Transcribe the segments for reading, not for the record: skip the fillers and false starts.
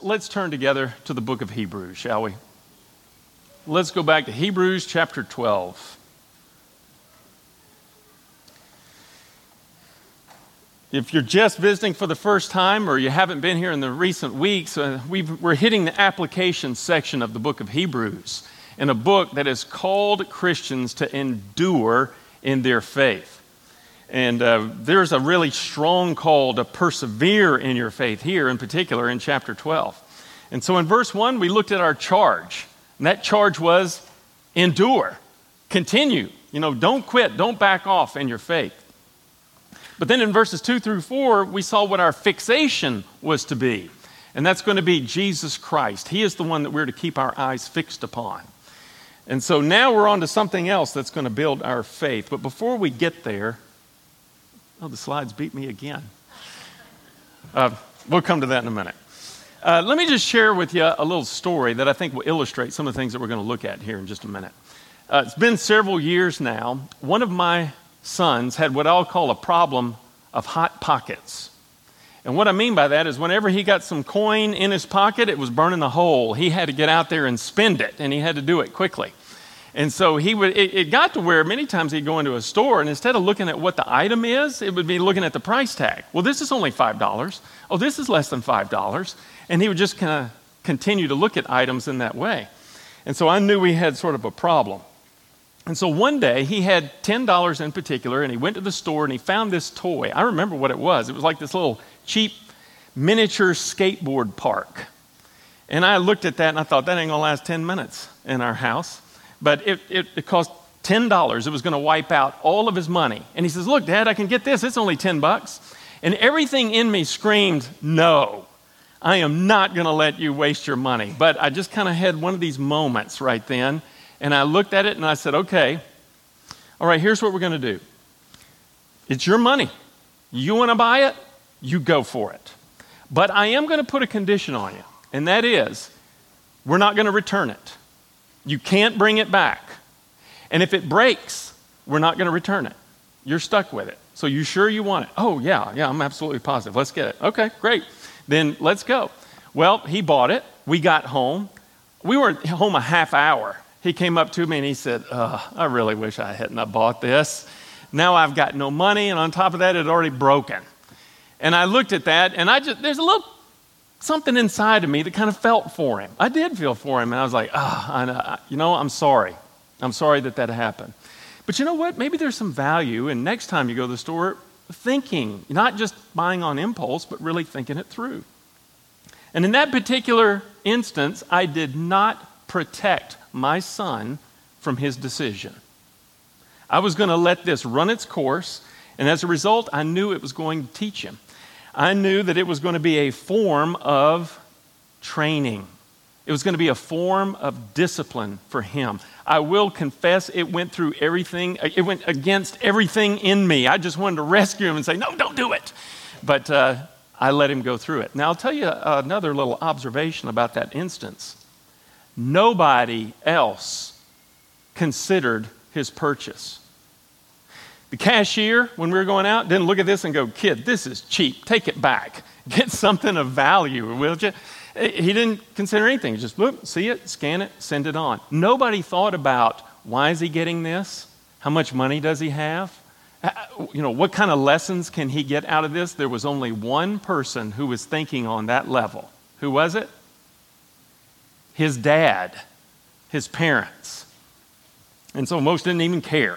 Let's turn together to the book of Hebrews, shall we? Let's go back to Hebrews chapter 12. If you're just visiting for the first time or you haven't been here in the recent weeks, we're hitting the application section of the book of Hebrews, in a book that has called Christians to endure in their faith. And there's a really strong call to persevere in your faith here, in particular in chapter 12. And so in verse 1, we looked at our charge. And that charge was endure, continue. Don't quit, don't back off in your faith. But then in verses 2 through 4, we saw what our fixation was to be. And that's going to be Jesus Christ. He is the one that we're to keep our eyes fixed upon. And so now we're on to something else that's going to build our faith. But before we get there, the slides beat me again. We'll come to that in a minute. Let me just share with you a little story that I think will illustrate some of the things that we're going to look at here in just a minute. It's been several years now. One of my sons had what I'll call a problem of hot pockets. And what I mean by that is whenever he got some coin in his pocket, it was burning a hole. He had to get out there and spend it, and he had to do it quickly. And so it got to where many times he'd go into a store, and instead of looking at what the item is, it would be looking at the price tag. Well, this is only $5. Oh, this is less than $5. And he would just kind of continue to look at items in that way. And so I knew we had sort of a problem. And so one day he had $10 in particular, and he went to the store and he found this toy. I remember what it was. It was like this little cheap miniature skateboard park. And I looked at that and I thought, that ain't gonna last 10 minutes in our house. But it cost $10. It was going to wipe out all of his money. And he says, look, Dad, I can get this. It's only $10. And everything in me screamed, no, I am not going to let you waste your money. But I just kind of had one of these moments right then. And I looked at it and I said, okay, all right, here's what we're going to do. It's your money. You want to buy it? You go for it. But I am going to put a condition on you. And that is, we're not going to return it. You can't bring it back. And if it breaks, we're not going to return it. You're stuck with it. So you sure you want it? Oh, yeah, I'm absolutely positive. Let's get it. Okay, great. Then let's go. Well, he bought it. We got home. We were home a half hour. He came up to me and he said, I really wish I hadn't have bought this. Now I've got no money, and on top of that, it had already broken. And I looked at that, and there's a little something inside of me that kind of felt for him. I did feel for him, and I was like, I'm sorry. I'm sorry that happened. But you know what? Maybe there's some value in next time you go to the store thinking, not just buying on impulse, but really thinking it through. And in that particular instance, I did not protect my son from his decision. I was going to let this run its course, and as a result, I knew it was going to teach him. I knew that it was going to be a form of training. It was going to be a form of discipline for him. I will confess it went through everything. It went against everything in me. I just wanted to rescue him and say, no, don't do it. But I let him go through it. Now, I'll tell you another little observation about that instance. Nobody else considered his purchase. The cashier, when we were going out, didn't look at this and go, kid, this is cheap. Take it back. Get something of value, will you? He didn't consider anything. Just look, see it, scan it, send it on. Nobody thought about, why is he getting this? How much money does he have? What kind of lessons can he get out of this? There was only one person who was thinking on that level. Who was it? His dad, his parents. And so most didn't even care.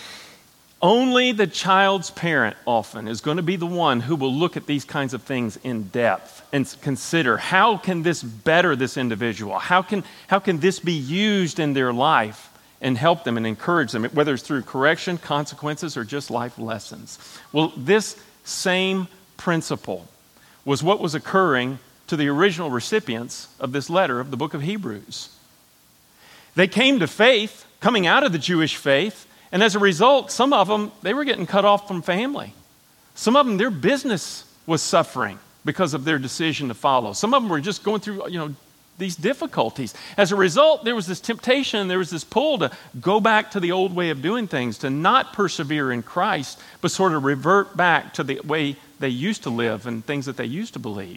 Only the child's parent often is going to be the one who will look at these kinds of things in depth and consider, how can this better this individual? How can this be used in their life and help them and encourage them, whether it's through correction, consequences, or just life lessons? Well, this same principle was what was occurring to the original recipients of this letter of the book of Hebrews. They came to faith, coming out of the Jewish faith, and as a result, some of them, they were getting cut off from family. Some of them, their business was suffering because of their decision to follow. Some of them were just going through, these difficulties. As a result, there was this temptation, there was this pull to go back to the old way of doing things, to not persevere in Christ, but sort of revert back to the way they used to live and things that they used to believe.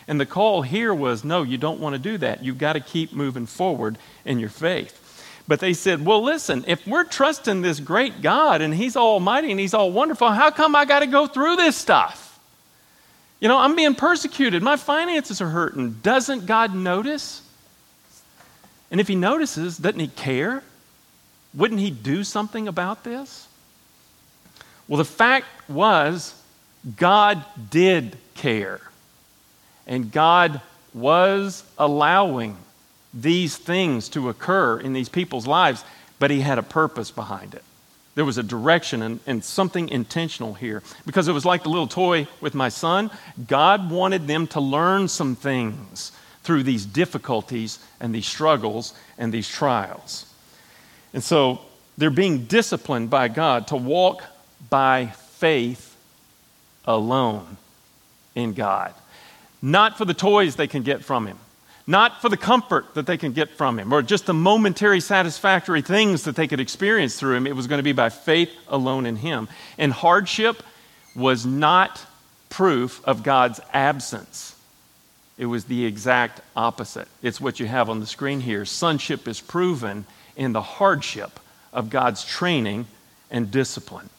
And the call here was, no, you don't want to do that. You've got to keep moving forward in your faith. But they said, well, listen, if we're trusting this great God and he's almighty and he's all wonderful, how come I got to go through this stuff? I'm being persecuted. My finances are hurting. Doesn't God notice? And if he notices, doesn't he care? Wouldn't he do something about this? Well, the fact was, God did care. And God was allowing these things to occur in these people's lives, but he had a purpose behind it. There was a direction and something intentional here. Because it was like the little toy with my son. God wanted them to learn some things through these difficulties and these struggles and these trials. And so they're being disciplined by God to walk by faith alone in God. Not for the toys they can get from him. Not for the comfort that they can get from him or just the momentary satisfactory things that they could experience through him. It was going to be by faith alone in him. And hardship was not proof of God's absence. It was the exact opposite. It's what you have on the screen here. Sonship is proven in the hardship of God's training and discipline.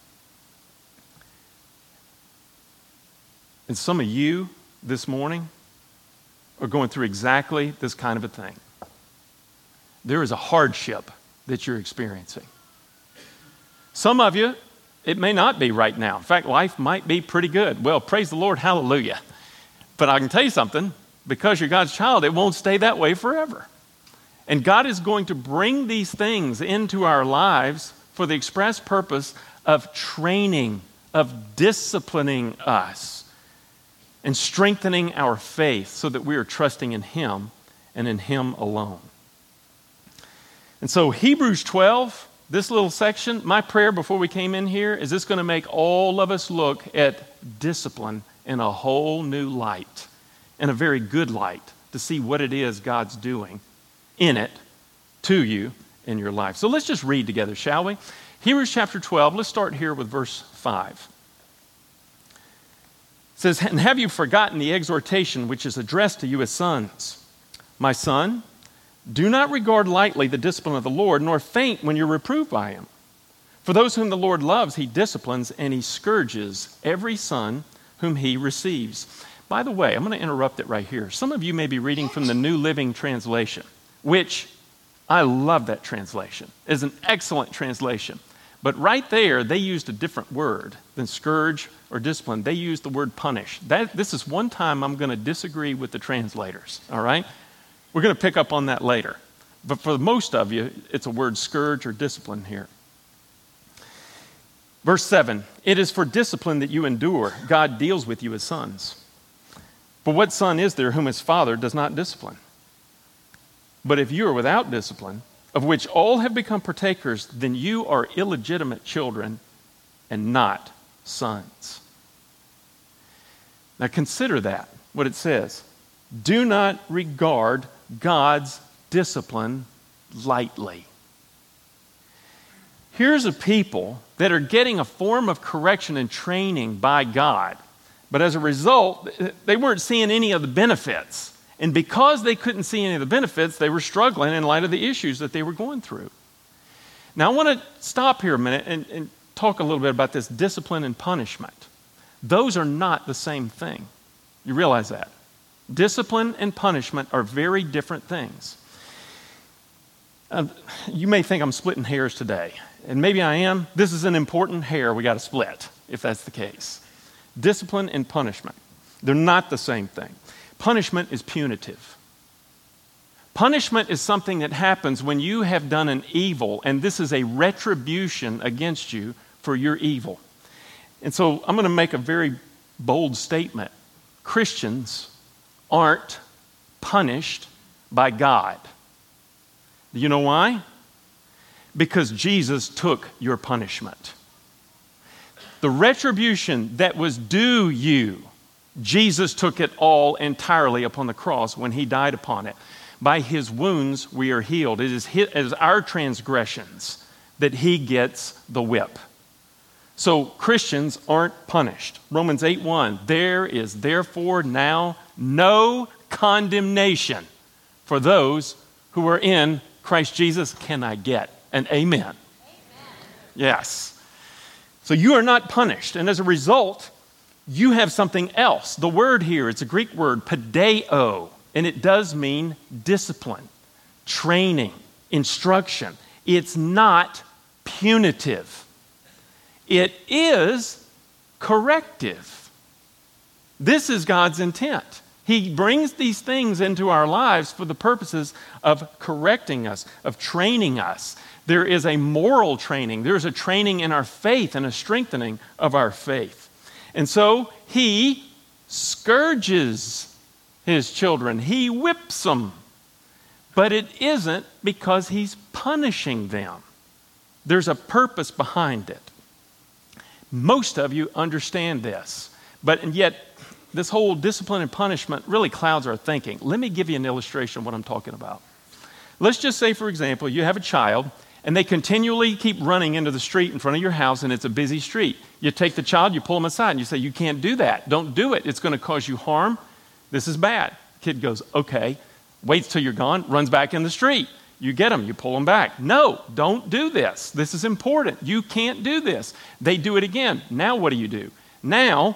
And some of you this morning are going through exactly this kind of a thing. There is a hardship that you're experiencing. Some of you, it may not be right now. In fact, life might be pretty good. Well, praise the Lord, hallelujah. But I can tell you something, because you're God's child, it won't stay that way forever. And God is going to bring these things into our lives for the express purpose of training, of disciplining us, and strengthening our faith so that we are trusting in him and in him alone. And so Hebrews 12, this little section, my prayer before we came in here is this going to make all of us look at discipline in a whole new light, in a very good light, to see what it is God's doing in it to you in your life. So let's just read together, shall we? Hebrews chapter 12, let's start here with verse 5. It says, and have you forgotten the exhortation which is addressed to you as sons? My son, do not regard lightly the discipline of the Lord, nor faint when you're reproved by him. For those whom the Lord loves, he disciplines, and he scourges every son whom he receives. By the way, I'm going to interrupt it right here. Some of you may be reading from the New Living Translation, which I love that translation. It's an excellent translation. But right there, they used a different word than scourge or discipline. They used the word punish. This is one time I'm going to disagree with the translators, all right? We're going to pick up on that later. But for most of you, it's a word scourge or discipline here. Verse 7, it is for discipline that you endure. God deals with you as sons. For what son is there whom his father does not discipline? But if you are without discipline, of which all have become partakers, then you are illegitimate children and not sons. Now consider that, what it says. Do not regard God's discipline lightly. Here's a people that are getting a form of correction and training by God, but as a result, they weren't seeing any of the benefits. And because they couldn't see any of the benefits, they were struggling in light of the issues that they were going through. Now, I want to stop here a minute and talk a little bit about this discipline and punishment. Those are not the same thing. You realize that? Discipline and punishment are very different things. You may think I'm splitting hairs today, and maybe I am. This is an important hair we got to split, if that's the case. Discipline and punishment, they're not the same thing. Punishment is punitive. Punishment is something that happens when you have done an evil, and this is a retribution against you for your evil. And so I'm going to make a very bold statement. Christians aren't punished by God. Do you know why? Because Jesus took your punishment. The retribution that was due you, Jesus took it all entirely upon the cross when he died upon it. By his wounds we are healed. It is our transgressions that he gets the whip. So Christians aren't punished. Romans 8:1, there is therefore now no condemnation for those who are in Christ Jesus. Can I get an amen? Amen. Yes. So you are not punished. And as a result, you have something else. The word here, it's a Greek word, paideio, and it does mean discipline, training, instruction. It's not punitive. It is corrective. This is God's intent. He brings these things into our lives for the purposes of correcting us, of training us. There is a moral training. There's a training in our faith and a strengthening of our faith. And so he scourges his children. He whips them. But it isn't because he's punishing them. There's a purpose behind it. Most of you understand this, but yet this whole discipline and punishment really clouds our thinking. Let me give you an illustration of what I'm talking about. Let's just say, for example, you have a child and they continually keep running into the street in front of your house and it's a busy street. You take the child, you pull them aside and you say, you can't do that. Don't do it. It's going to cause you harm. This is bad. Kid goes, okay, waits till you're gone, runs back in the street. You get them, you pull them back. No, don't do this. This is important. You can't do this. They do it again. Now what do? Now,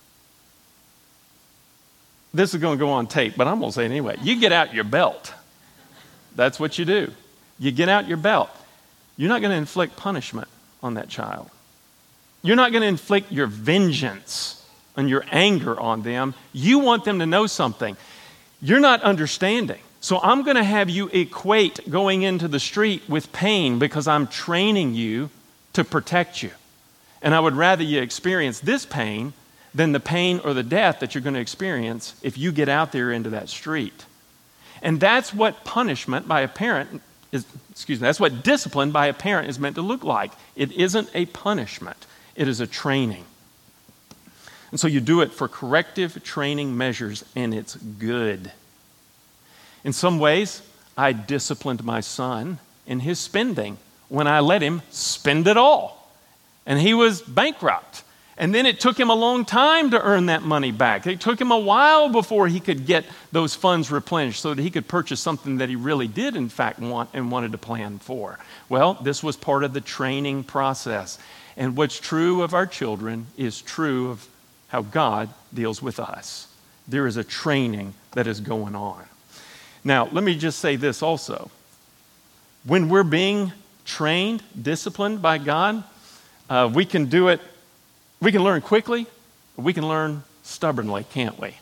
this is going to go on tape, but I'm going to say it anyway. You get out your belt. That's what you do. You get out your belt. You're not going to inflict punishment on that child. You're not going to inflict your vengeance and your anger on them. You want them to know something. You're not understanding. So I'm going to have you equate going into the street with pain because I'm training you to protect you. And I would rather you experience this pain than the pain or the death that you're going to experience if you get out there into that street. And that's what punishment by a parent is, that's what discipline by a parent is meant to look like. It isn't a punishment. It is a training. And so you do it for corrective training measures, and it's good. In some ways, I disciplined my son in his spending when I let him spend it all. And he was bankrupt. And then it took him a long time to earn that money back. It took him a while before he could get those funds replenished so that he could purchase something that he really did, in fact, want and wanted to plan for. Well, this was part of the training process. And what's true of our children is true of how God deals with us. There is a training that is going on. Now, let me just say this also. When we're being trained, disciplined by God, we can do it. We can learn quickly, or we can learn stubbornly, can't we?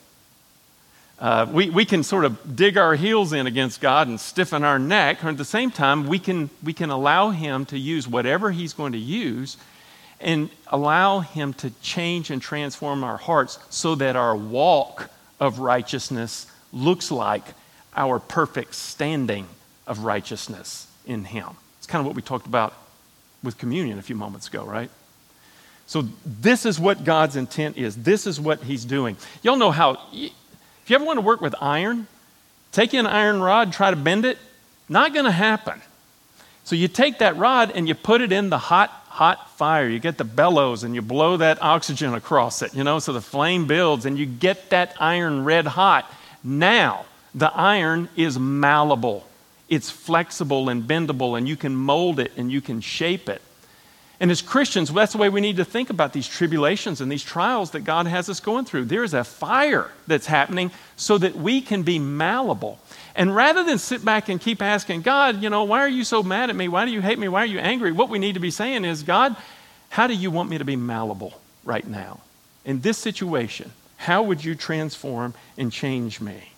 We can sort of dig our heels in against God and stiffen our neck, or at the same time, we can allow Him to use whatever He's going to use and allow Him to change and transform our hearts so that our walk of righteousness looks like our perfect standing of righteousness in Him. It's kind of what we talked about with communion a few moments ago, right? So this is what God's intent is. This is what He's doing. Y'all know how, if you ever want to work with iron, take an iron rod, try to bend it, not going to happen. So you take that rod and you put it in the hot fire. You get the bellows and you blow that oxygen across it, so the flame builds and you get that iron red hot. Now, the iron is malleable. It's flexible and bendable, and you can mold it and you can shape it. And as Christians, that's the way we need to think about these tribulations and these trials that God has us going through. There is a fire that's happening so that we can be malleable. And rather than sit back and keep asking, God, why are you so mad at me? Why do you hate me? Why are you angry? What we need to be saying is, God, how do you want me to be malleable right now? In this situation, how would you transform and change me?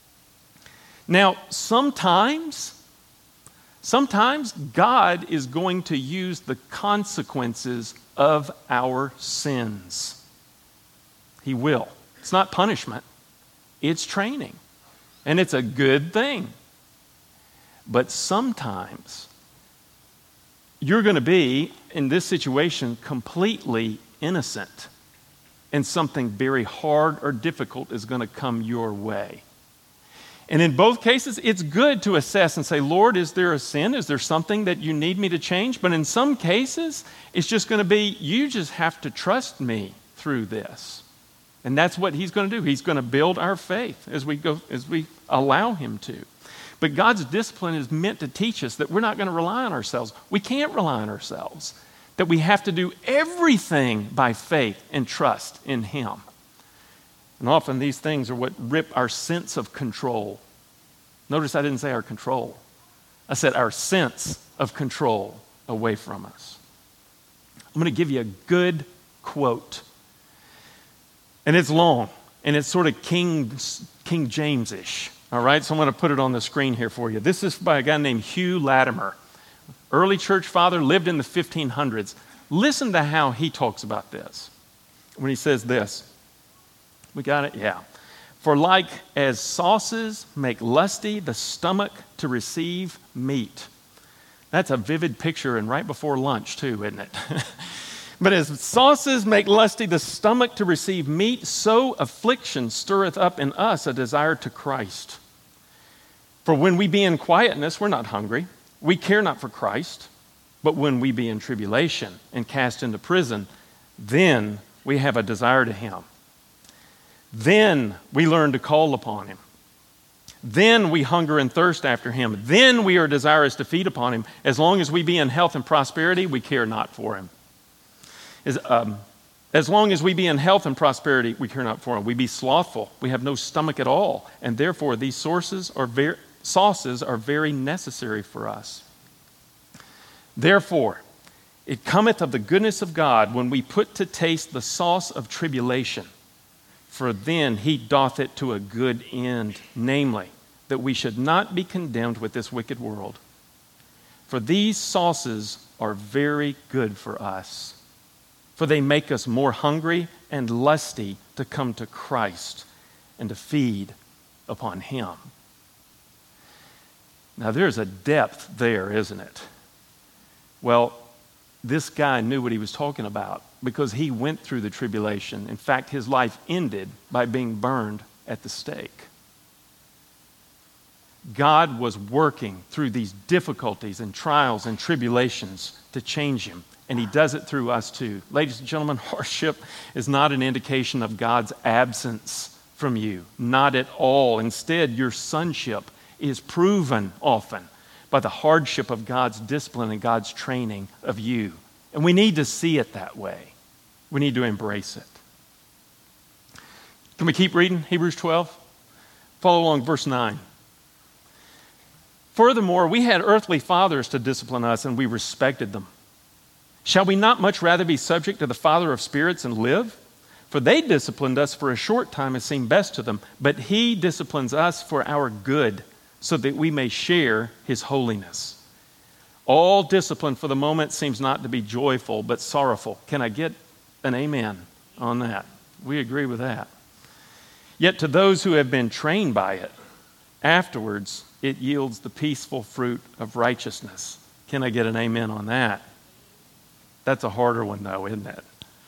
Now, sometimes God is going to use the consequences of our sins. He will. It's not punishment. It's training. And it's a good thing. But sometimes you're going to be, in this situation, completely innocent. And something very hard or difficult is going to come your way. And in both cases, it's good to assess and say, Lord, is there a sin? Is there something that you need me to change? But in some cases, it's just going to be, you just have to trust me through this. And that's what he's going to do. He's going to build our faith as we allow him to. But God's discipline is meant to teach us that we're not going to rely on ourselves. We can't rely on ourselves. That we have to do everything by faith and trust in him. And often these things are what rip our sense of control. Notice I didn't say our control. I said our sense of control away from us. I'm going to give you a good quote. And it's long, and it's sort of King James-ish. All right, so I'm going to put it on the screen here for you. This is by a guy named Hugh Latimer. Early church father, lived in the 1500s. Listen to how he talks about this. When he says this. We got it? Yeah. For like as sauces make lusty the stomach to receive meat. That's a vivid picture, and right before lunch too, isn't it? But as sauces make lusty the stomach to receive meat, so affliction stirreth up in us a desire to Christ. For when we be in quietness, we're not hungry. We care not for Christ. But when we be in tribulation and cast into prison, then we have a desire to him. Then we learn to call upon him. Then we hunger and thirst after him. Then we are desirous to feed upon him. As long as we be in health and prosperity, we care not for him. As long as we be in health and prosperity, we care not for him. We be slothful. We have no stomach at all. And therefore, these sauces are very necessary for us. Therefore, it cometh of the goodness of God when we put to taste the sauce of tribulation. For then he doth it to a good end, namely, that we should not be condemned with this wicked world. For these sauces are very good for us. For they make us more hungry and lusty to come to Christ and to feed upon him. Now there's a depth there, isn't it? Well, this guy knew what he was talking about because he went through the tribulation. In fact, his life ended by being burned at the stake. God was working through these difficulties and trials and tribulations to change him. And he does it through us too. Ladies and gentlemen, hardship is not an indication of God's absence from you. Not at all. Instead, your sonship is proven often by the hardship of God's discipline and God's training of you. And we need to see it that way. We need to embrace it. Can we keep reading Hebrews 12? Follow along, verse 9. Furthermore, we had earthly fathers to discipline us, and we respected them. Shall we not much rather be subject to the Father of spirits and live? For they disciplined us for a short time as seemed best to them, but he disciplines us for our good, so that we may share his holiness. All discipline for the moment seems not to be joyful, but sorrowful. Can I get an amen on that? We agree with that. Yet to those who have been trained by it, afterwards it yields the peaceful fruit of righteousness. Can I get an amen on that? That's a harder one though, isn't it?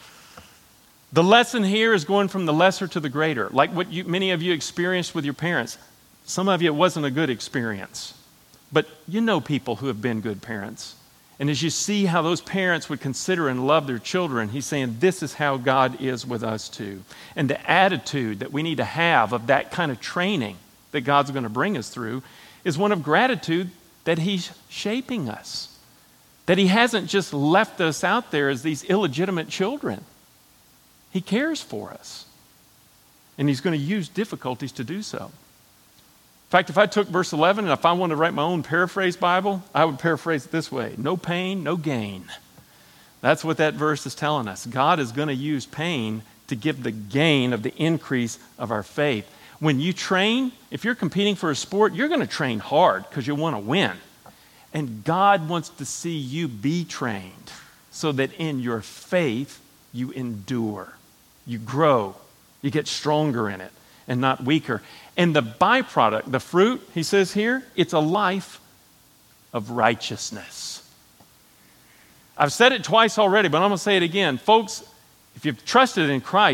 The lesson here is going from the lesser to the greater, like what many of you experienced with your parents. Some of you, it wasn't a good experience, but you know people who have been good parents. And as you see how those parents would consider and love their children, he's saying this is how God is with us too. And the attitude that we need to have of that kind of training that God's going to bring us through is one of gratitude that he's shaping us. That he hasn't just left us out there as these illegitimate children. He cares for us. And he's going to use difficulties to do so. In fact, if I took verse 11 and if I wanted to write my own paraphrase Bible, I would paraphrase it this way. No pain, no gain. That's what that verse is telling us. God is going to use pain to give the gain of the increase of our faith. When you train, if you're competing for a sport, you're going to train hard because you want to win. And God wants to see you be trained so that in your faith you endure, you grow, you get stronger in it and not weaker. And the byproduct, the fruit, he says here, it's a life of righteousness. I've said it twice already, but I'm going to say it again. Folks, if you've trusted in Christ,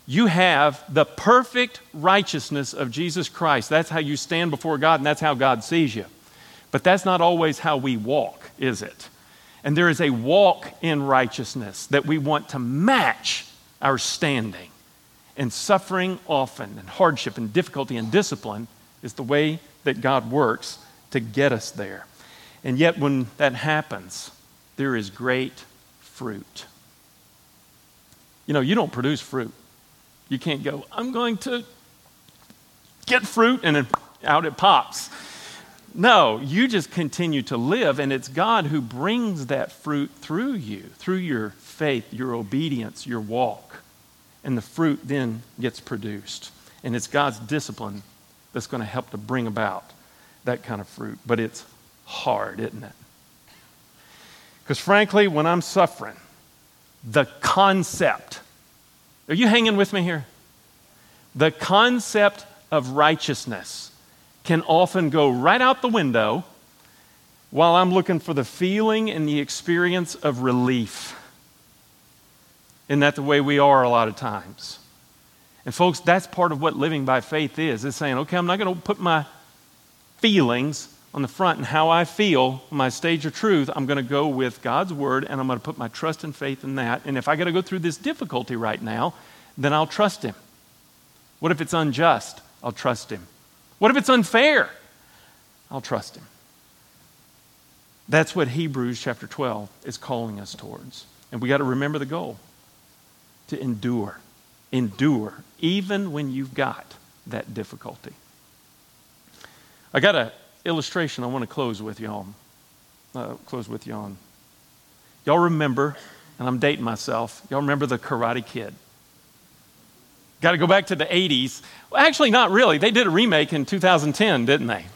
You have the perfect righteousness of Jesus Christ. That's how you stand before God, and that's how God sees you. But that's not always how we walk, is it? And there is a walk in righteousness that we want to match our standing. And suffering often, and hardship, and difficulty, and discipline is the way that God works to get us there. And yet when that happens, there is great fruit. You know, you don't produce fruit. You can't go, I'm going to get fruit, and then out it pops. No, you just continue to live, and it's God who brings that fruit through you, through your faith, your obedience, your walk. And the fruit then gets produced. And it's God's discipline that's going to help to bring about that kind of fruit. But it's hard, isn't it? Because frankly, when I'm suffering, the concept, are you hanging with me here? The concept of righteousness can often go right out the window while I'm looking for the feeling and the experience of relief. Isn't that the way we are a lot of times? And folks, that's part of what living by faith is. It's saying, okay, I'm not going to put my feelings on the front and how I feel, my stage of truth. I'm going to go with God's word, and I'm going to put my trust and faith in that. And if I got to go through this difficulty right now, then I'll trust him. What if it's unjust? I'll trust him. What if it's unfair? I'll trust him. That's what Hebrews chapter 12 is calling us towards. And we got to remember the goal. To endure. Endure, even when you've got that difficulty. I got an illustration I want to close with you on. Y'all remember, and I'm dating myself, y'all remember the Karate Kid? Got to go back to the 80s. Well, actually, not really. They did a remake in 2010, didn't they?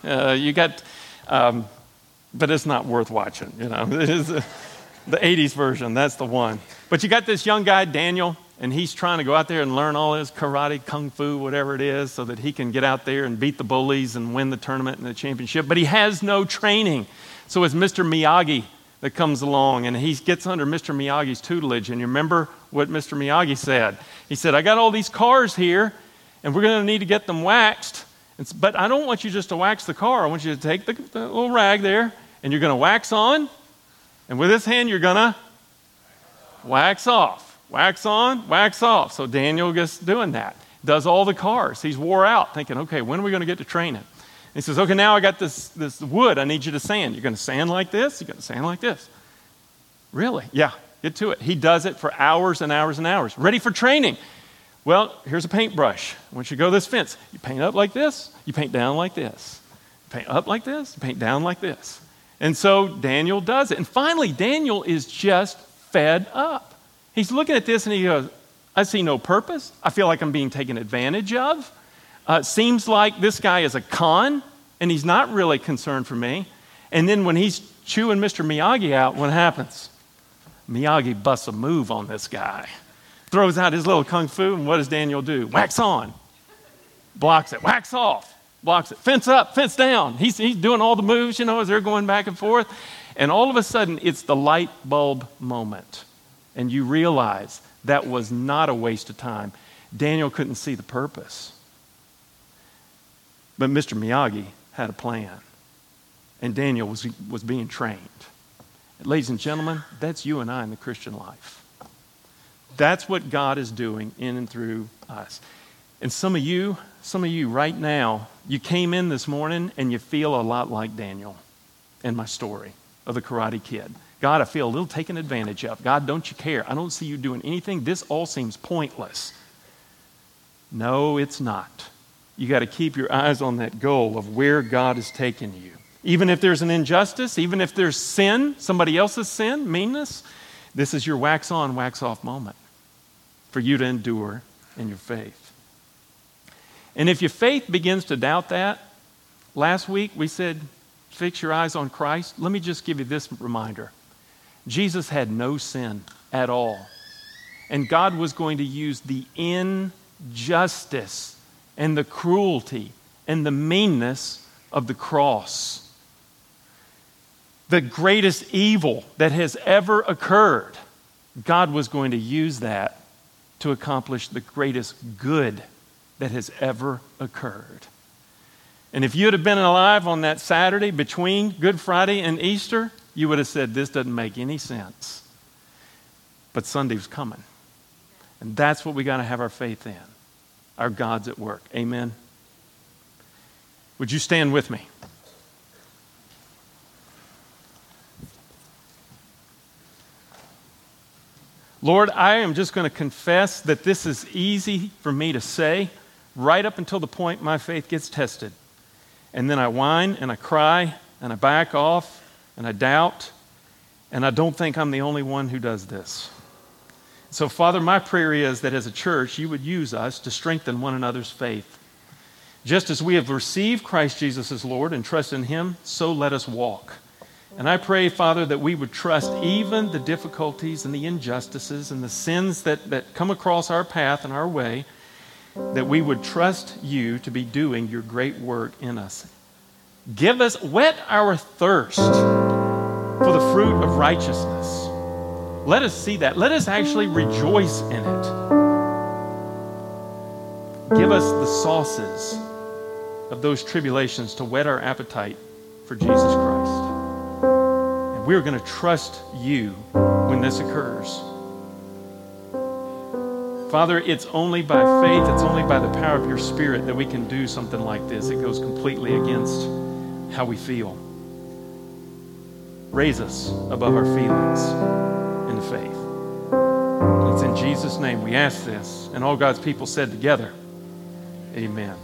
But it's not worth watching, you know. It is the 80s version, that's the one. But you got this young guy, Daniel, and he's trying to go out there and learn all his karate, kung fu, whatever it is, so that he can get out there and beat the bullies and win the tournament and the championship. But he has no training. So it's Mr. Miyagi that comes along, and he gets under Mr. Miyagi's tutelage. And you remember what Mr. Miyagi said? He said, I got all these cars here, and we're going to need to get them waxed. But I don't want you just to wax the car. I want you to take the little rag there, and you're going to wax on, and with this hand, you're going to wax off. Wax on, wax off. So Daniel gets doing that. Does all the cars. He's wore out, thinking, okay, when are we going to get to training? And he says, okay, now I got this wood I need you to sand. You're going to sand like this? You're going to sand like this. Really? Yeah, get to it. He does it for hours and hours and hours. Ready for training. Well, here's a paintbrush. Once you go this fence, you paint up like this, you paint down like this. You paint up like this, you paint down like this. And so Daniel does it. And finally, Daniel is just fed up. He's looking at this and he goes, I see no purpose. I feel like I'm being taken advantage of. Seems like this guy is a con, and he's not really concerned for me. And then when he's chewing Mr. Miyagi out, what happens? Miyagi busts a move on this guy. Throws out his little kung fu, and what does Daniel do? Wax on. Blocks it. Wax off. Blocks it. Fence up. Fence down. He's doing all the moves, you know, as they're going back and forth. And all of a sudden, it's the light bulb moment. And you realize that was not a waste of time. Daniel couldn't see the purpose. But Mr. Miyagi had a plan. And Daniel was being trained. Ladies and gentlemen, that's you and I in the Christian life. That's what God is doing in and through us. And some of you right now, you came in this morning and you feel a lot like Daniel in my story of the Karate Kid. God, I feel a little taken advantage of. God, don't you care? I don't see you doing anything. This all seems pointless. No, it's not. You got to keep your eyes on that goal of where God is taking you. Even if there's an injustice, even if there's sin, somebody else's sin, meanness, this is your wax on, wax off moment for you to endure in your faith. And if your faith begins to doubt that, last week we said, fix your eyes on Christ. Let me just give you this reminder. Jesus had no sin at all. And God was going to use the injustice and the cruelty and the meanness of the cross. The greatest evil that has ever occurred, God was going to use that to accomplish the greatest good that has ever occurred. And if you'd have been alive on that Saturday between Good Friday and Easter, you would have said, this doesn't make any sense. But Sunday's coming. And that's what we got to have our faith in. Our God's at work. Amen. Would you stand with me? Lord, I am just going to confess that this is easy for me to say right up until the point my faith gets tested. And then I whine and I cry and I back off and I doubt, and I don't think I'm the only one who does this. So, Father, my prayer is that as a church, you would use us to strengthen one another's faith. Just as we have received Christ Jesus as Lord and trust in him, so let us walk. And I pray, Father, that we would trust even the difficulties and the injustices and the sins that come across our path and our way, that we would trust you to be doing your great work in us. Whet our thirst for the fruit of righteousness. Let us see that. Let us actually rejoice in it. Give us the sauces of those tribulations to whet our appetite for Jesus Christ. And we're going to trust you when this occurs. Father, it's only by faith, it's only by the power of your Spirit that we can do something like this. It goes completely against how we feel. Raise us above our feelings in faith. And it's in Jesus' name we ask this. And all God's people said together, amen.